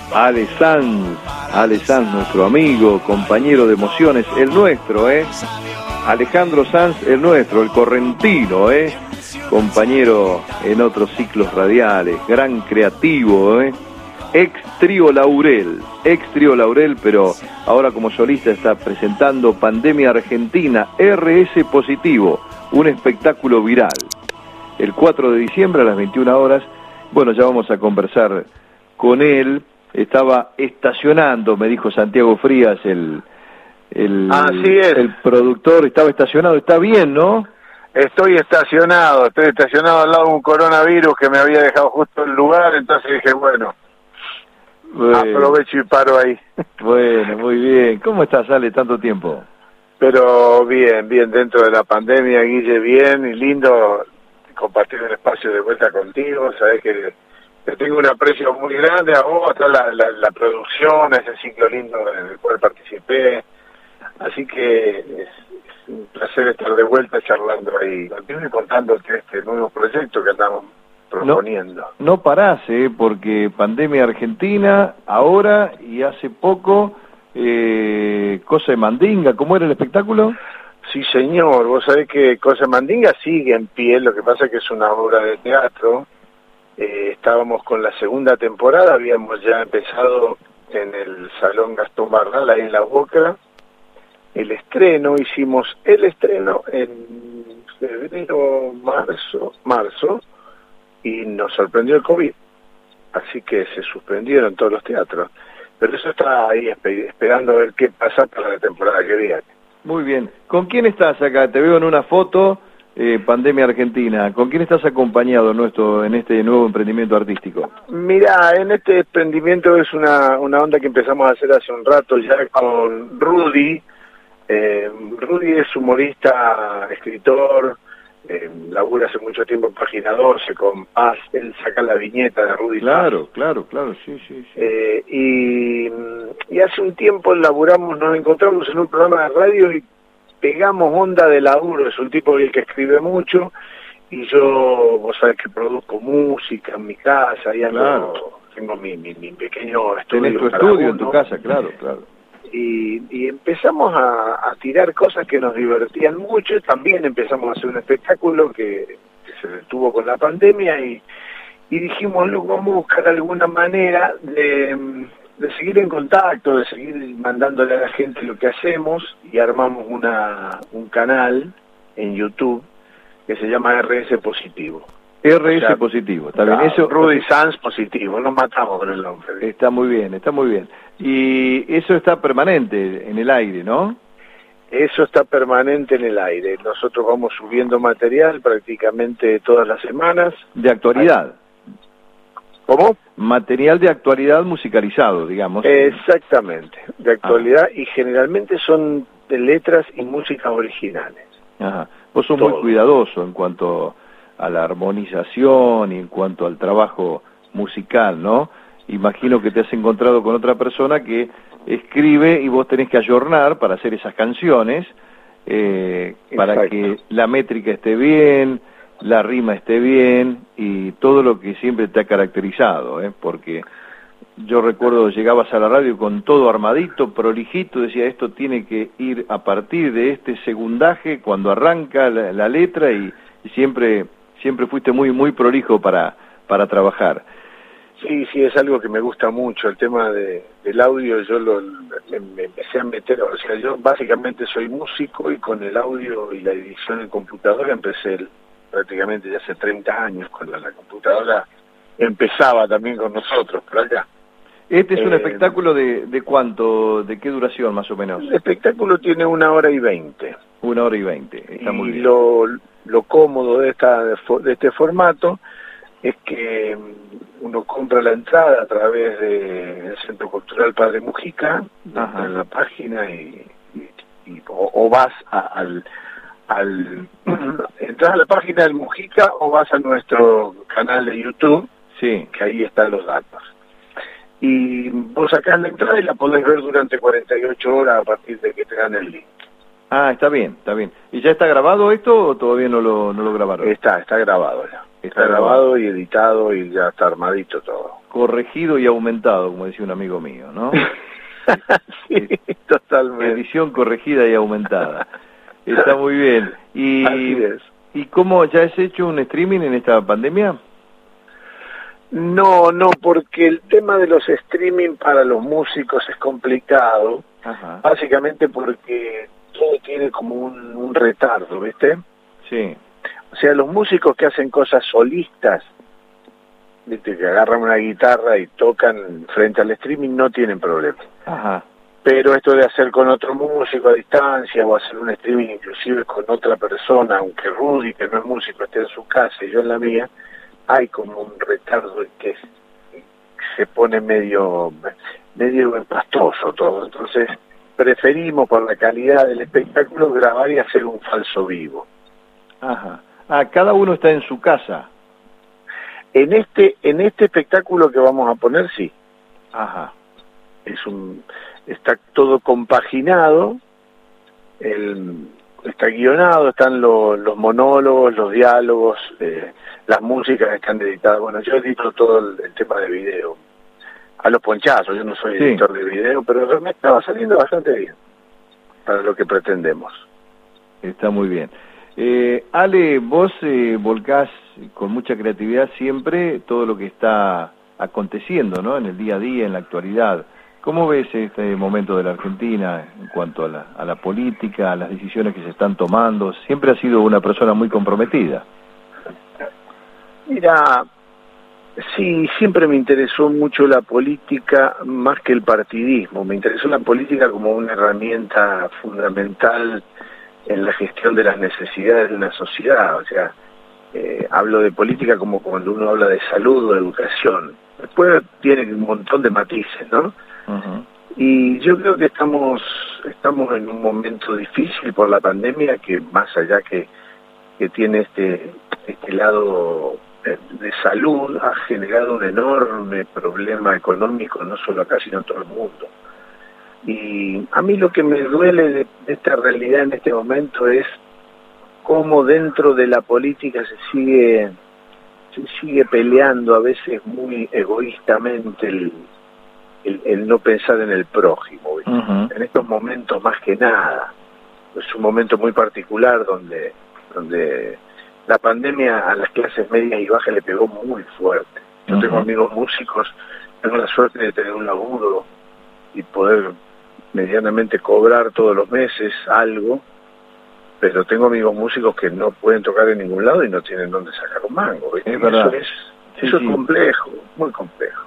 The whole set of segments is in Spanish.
Ale Sanz, nuestro amigo, compañero de emociones, el nuestro, Alejandro Sanz, el nuestro, el correntino, compañero en otros ciclos radiales, gran creativo, ex trío Laurel, pero ahora como solista está presentando Pandemia Argentina, RS Positivo, un espectáculo viral. El 4 de diciembre a las 21 horas, bueno, ya vamos a conversar con él. Estaba estacionando, me dijo Santiago Frías, el productor, estaba estacionado, está bien, ¿no? Estoy estacionado al lado de un coronavirus que me había dejado justo el lugar, entonces dije, bueno, aprovecho y paro ahí. Bueno, muy bien. ¿Cómo estás, Ale, tanto tiempo? Pero bien, dentro de la pandemia, Guille, bien y lindo compartir el espacio de vuelta contigo, sabés que te tengo un aprecio muy grande a vos, a toda la producción, a ese ciclo lindo en el cual participé, así que es un placer estar de vuelta charlando ahí contigo y contándote este nuevo proyecto que andamos proponiendo. No parás, porque Pandemia Argentina, ahora y hace poco, Cosa de Mandinga, ¿cómo era el espectáculo? Sí, señor, vos sabés que Cosa de Mandinga sigue en pie, lo que pasa es que es una obra de teatro. Estábamos con la segunda temporada, habíamos ya empezado en el Salón Gastón Barral, ahí en La Boca. Hicimos el estreno en febrero, marzo, y nos sorprendió el COVID. Así que se suspendieron todos los teatros. Pero eso está ahí esperando a ver qué pasa para la temporada que viene. Muy bien. ¿Con quién estás acá? Te veo en una foto. Pandemia Argentina, ¿con quién estás acompañado en este nuevo emprendimiento artístico? Mirá, en este emprendimiento es una onda que empezamos a hacer hace un rato ya con Rudy. Rudy es humorista, escritor, labura hace mucho tiempo en Página 12 con Paz, él saca la viñeta de Rudy. Claro, sí. Y hace un tiempo nos encontramos en un programa de radio y pegamos onda de laburo. Es un tipo que escribe mucho y yo, vos sabés que produzco música en mi casa y tengo mi pequeño estudio. Tenés tu estudio en tu casa, claro. Y empezamos a tirar cosas que nos divertían mucho y también empezamos a hacer un espectáculo que se detuvo con la pandemia y dijimos, vamos a buscar alguna manera de seguir en contacto, de seguir mandándole a la gente lo que hacemos, y armamos un canal en YouTube que se llama RS Positivo. RS Positivo, está bien. Eso, Rudy Sanz Positivo, nos matamos con el nombre. Está muy bien. Y eso está permanente en el aire, ¿no? Eso está permanente en el aire. Nosotros vamos subiendo material prácticamente todas las semanas. De actualidad. ¿Cómo? Material de actualidad musicalizado, digamos. Exactamente, de actualidad, y generalmente son de letras y músicas originales. Ajá. Vos sos muy cuidadoso en cuanto a la armonización y en cuanto al trabajo musical, ¿no? Imagino que te has encontrado con otra persona que escribe y vos tenés que ayornar para hacer esas canciones, para que la métrica esté bien, la rima esté bien y todo lo que siempre te ha caracterizado, porque yo recuerdo llegabas a la radio con todo armadito, prolijito, decía esto tiene que ir a partir de este segundaje cuando arranca la letra y siempre fuiste muy prolijo para trabajar. Sí, es algo que me gusta mucho, el tema del audio. Yo me empecé a meter, o sea, yo básicamente soy músico y con el audio y la edición en computadora empecé prácticamente ya hace 30 años, cuando la computadora empezaba también con nosotros, por acá. Este es un espectáculo de ¿cuánto? ¿De qué duración más o menos? El espectáculo tiene 1 hora y 20. 1 hora y 20, está muy bien. Lo cómodo de este formato es que uno compra la entrada a través del Centro Cultural Padre Mujica, en la página, o vas entras a la página del Mujica o vas a nuestro canal de YouTube, que ahí están los datos. Y vos sacás la entrada y la podés ver durante 48 horas a partir de que te dan el link. Ah, está bien, está bien. ¿Y ya está grabado esto o todavía no lo grabaron? Está grabado ya. Está grabado y editado y ya está armadito todo. Corregido y aumentado, como decía un amigo mío, ¿no? Sí, totalmente. Edición corregida y aumentada. Está muy bien. Así es. ¿Y cómo ya has hecho un streaming en esta pandemia? No, porque el tema de los streaming para los músicos es complicado. Ajá. Básicamente porque todo tiene como un retardo, ¿viste? Sí. O sea, los músicos que hacen cosas solistas, ¿viste? Que agarran una guitarra y tocan frente al streaming, no tienen problema. Ajá. Pero esto de hacer con otro músico a distancia o hacer un streaming inclusive con otra persona, aunque Rudy, que no es músico, esté en su casa y yo en la mía, hay como un retardo que se pone medio pastoso todo. Entonces preferimos, por la calidad del espectáculo, grabar y hacer un falso vivo. Ajá. Ah, cada uno está en su casa. En este espectáculo que vamos a poner, sí. Ajá. Está todo compaginado, está guionado, están los monólogos, los diálogos, las músicas están editadas. Bueno, yo edito todo el tema de video. A los ponchazos, yo no soy editor de video, pero me estaba saliendo bastante bien para lo que pretendemos. Está muy bien. Ale, vos volcás con mucha creatividad siempre todo lo que está aconteciendo, ¿no? En el día a día, en la actualidad. ¿Cómo ves este momento de la Argentina en cuanto a la política, a las decisiones que se están tomando? Siempre has sido una persona muy comprometida. Mira, sí, siempre me interesó mucho la política más que el partidismo. Me interesó la política como una herramienta fundamental en la gestión de las necesidades de una sociedad. O sea, hablo de política como cuando uno habla de salud o educación. Después tiene un montón de matices, ¿no? Uh-huh. Y yo creo que estamos en un momento difícil por la pandemia, que más allá que tiene este lado de salud, ha generado un enorme problema económico, no solo acá, sino en todo el mundo. Y a mí lo que me duele de esta realidad en este momento es cómo dentro de la política se sigue peleando a veces muy egoístamente el no pensar en el prójimo, ¿viste? Uh-huh. En estos momentos más que nada. Es un momento muy particular donde la pandemia a las clases medias y bajas le pegó muy fuerte. Yo uh-huh. tengo amigos músicos, tengo la suerte de tener un laburo y poder medianamente cobrar todos los meses algo, pero tengo amigos músicos que no pueden tocar en ningún lado y no tienen dónde sacar un mango, ¿viste? Es verdad. Eso es complejo, muy complejo.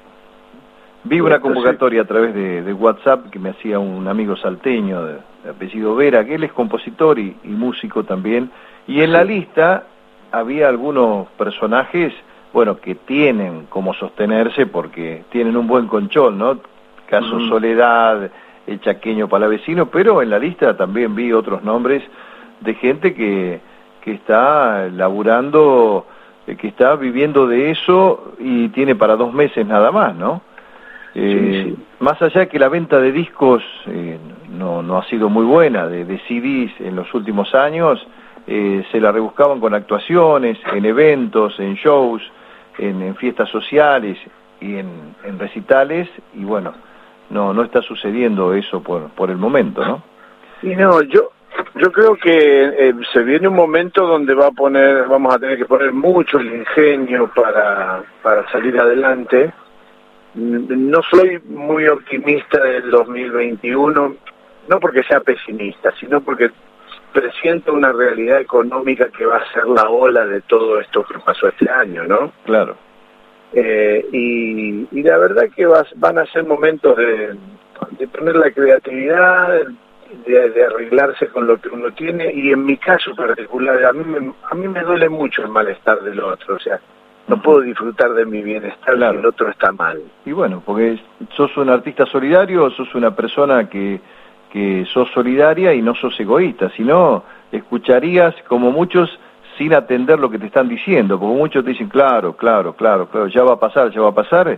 Vi una convocatoria a través de WhatsApp que me hacía un amigo salteño de apellido Vera, que él es compositor y músico también, y en la lista había algunos personajes, bueno, que tienen como sostenerse porque tienen un buen conchón, ¿no? Caso uh-huh. Soledad, el Chaqueño Palavecino, pero en la lista también vi otros nombres de gente que está laburando, que está viviendo de eso y tiene para 2 meses nada más, ¿no? Sí. Más allá que la venta de discos no ha sido muy buena, de CDs en los últimos años, se la rebuscaban con actuaciones, en eventos, en shows, en fiestas sociales y en recitales, y bueno, no está sucediendo eso por el momento, ¿no? Y no, yo creo que se viene un momento donde vamos a tener que poner mucho el ingenio para salir adelante. No soy muy optimista del 2021, no porque sea pesimista, sino porque presiento una realidad económica que va a ser la ola de todo esto que pasó este año, ¿no? Claro. Y la verdad que van a ser momentos de poner la creatividad, de arreglarse con lo que uno tiene, y en mi caso particular, a mí me duele mucho el malestar del otro, o sea, no puedo disfrutar de mi bienestar si el otro está mal. Y bueno, porque sos un artista solidario, sos una persona que sos solidaria y no sos egoísta, sino escucharías como muchos sin atender lo que te están diciendo, porque muchos te dicen, claro, ya va a pasar,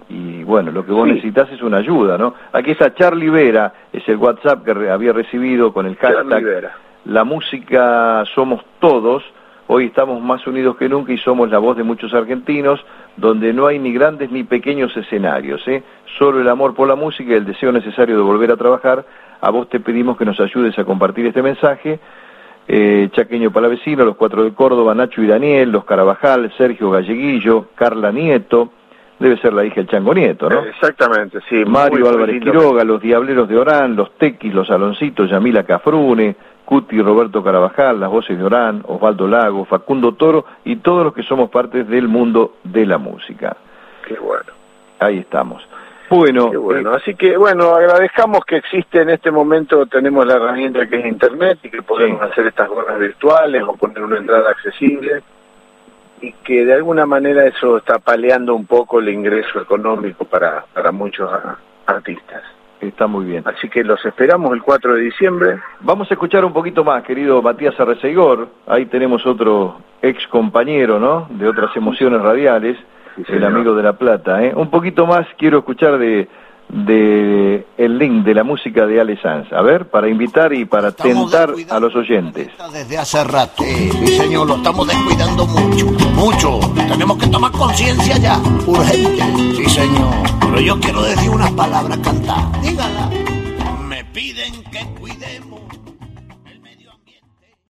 y bueno, lo que vos Sí. necesitas es una ayuda, ¿no? Aquí está Charlie Vera, es el WhatsApp que había recibido con el Charlie hashtag Vera. La música somos todos. Hoy estamos más unidos que nunca y somos la voz de muchos argentinos, donde no hay ni grandes ni pequeños escenarios, ¿eh? Solo el amor por la música y el deseo necesario de volver a trabajar. A vos te pedimos que nos ayudes a compartir este mensaje. Chaqueño Palavecino, los 4 de Córdoba, Nacho y Daniel, los Carabajal, Sergio Galleguillo, Carla Nieto, debe ser la hija del Chango Nieto, ¿no? Exactamente, sí. Mario muy Álvarez lindo. Quiroga, los Diableros de Orán, los Tequis, los Aloncitos, Yamila Cafrune, Cuti Roberto Carabajal, las voces de Orán, Osvaldo Lago, Facundo Toro y todos los que somos partes del mundo de la música. Qué bueno. Ahí estamos. Bueno, Qué bueno. Así que, bueno, agradezcamos que existe en este momento, tenemos la herramienta que es Internet y que podemos hacer estas gorras virtuales o poner una entrada accesible y que de alguna manera eso está paliando un poco el ingreso económico para muchos artistas. está muy bien. Así que los esperamos el 4 de diciembre. Vamos a escuchar un poquito más, querido Matías Arreceigor. Ahí tenemos otro ex compañero, ¿no? De otras emociones radiales, Sí, el señor. amigo de La Plata, ¿eh? Un poquito más quiero escuchar de el link de la música de Ale Sanz. A ver, para invitar y para tentar a los oyentes. Desde hace rato. Sí, señor, lo estamos descuidando mucho. Mucho. Tenemos que tomar conciencia ya. Urgente. Sí, señor. Pero yo quiero decir unas palabras cantadas. Dígala.